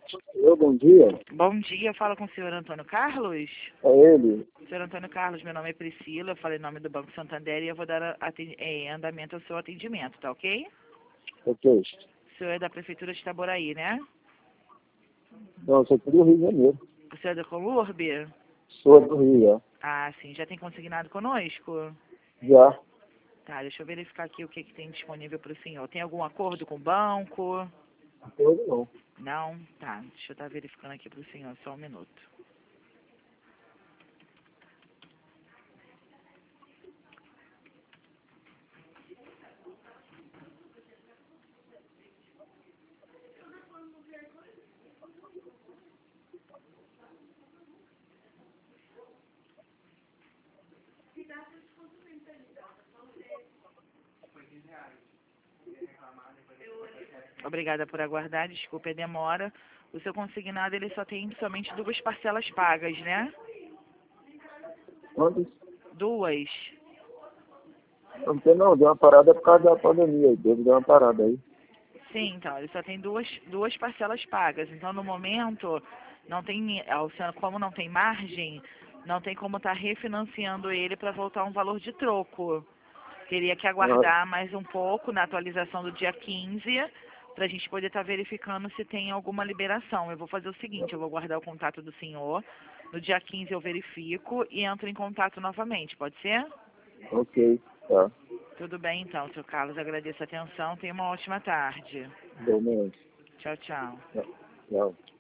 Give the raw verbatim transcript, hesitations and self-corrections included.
Eu, bom dia. Bom dia, fala com o senhor Antônio Carlos. É ele. Senhor Antônio Carlos, meu nome é Priscila, eu falei em nome do Banco Santander e eu vou dar aten- eh, andamento ao seu atendimento, tá ok? Ok. O senhor é da Prefeitura de Itaboraí, né? Não, eu sou do Rio de Janeiro. O senhor é da Colurbe? Sou do Rio, já. Ah, sim, já tem consignado conosco? Já. Tá, deixa eu verificar aqui o que, que tem disponível para o senhor. Tem algum acordo com o banco? Acordo não. Não? Tá, deixa eu estar verificando aqui para o senhor, só um minuto. Obrigada por aguardar, desculpe a demora. O seu consignado, ele só tem somente duas parcelas pagas, né? Quantos? Duas. Não tem não, deu uma parada por causa da pandemia. Deus deu uma parada aí. Sim, então, ele só tem duas, duas parcelas pagas. Então, no momento, não tem, o senhor, como não tem margem, não tem como estar refinanciando ele para voltar um valor de troco. Teria que Ah, aguardar mais um pouco na atualização do dia quinze, para a gente poder estar verificando se tem alguma liberação. Eu vou fazer o seguinte, eu vou guardar o contato do senhor, no dia quinze eu verifico e entro em contato novamente, pode ser? ok, tá. Tudo bem então, seu Carlos, agradeço a atenção, tenha uma ótima tarde. Bom, mesmo. Tchau, tchau. Tchau. Tchau.